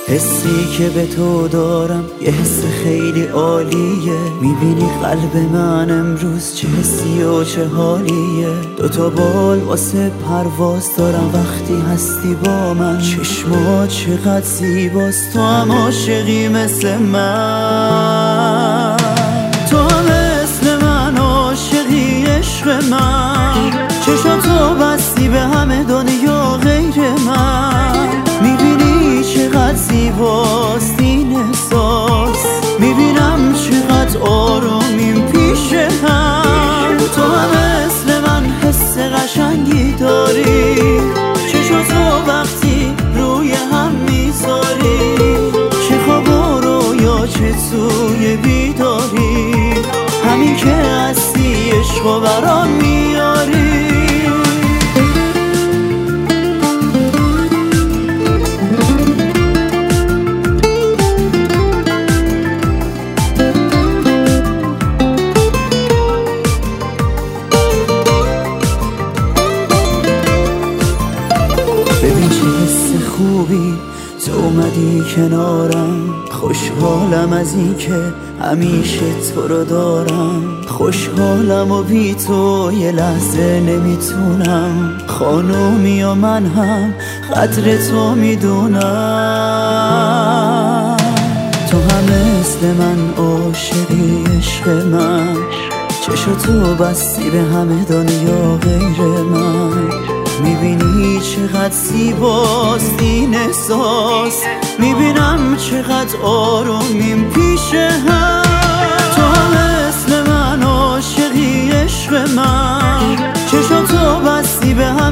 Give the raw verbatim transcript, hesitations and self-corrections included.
حسی که به تو دارم یه حس خیلی عالیه. میبینی قلب من امروز چه حسی و چه حالیه. دوتا بال واسه پرواز دارم وقتی هستی با من. چشمات چقدر زیباست، تو هم عاشقی مثل من. تو هم مثل من عاشقی عشق من. چشاتو بستی به همه دنیا غیر من. میبینی چقدر زیباست این احساس. میبینم چقدر آرومیم پیش هم. تو هم مثل من حس قشنگی داری. چشاتو وقتی روی هم میذاری، چه خواب و رویا چه توی بیداری، همین که هستی عشقو برام میاری. ببین چه حس خوبی تو اومدی کنارم. خوشحالم از این که همیشه تو رو دارم. خوشحالم و بی تو یه لحظه نمیتونم. خانومی و من هم قدر تو میدونم. تو هم مثل من عاشقی عشق من. چشاتو بستی به همه دنیا غیر من. میبینی چقدر زیباست این احساس. میبینم چقدر آرومیم پیش هم. تو هم مثل من عاشقی عشق من. چشاتو بستی به هم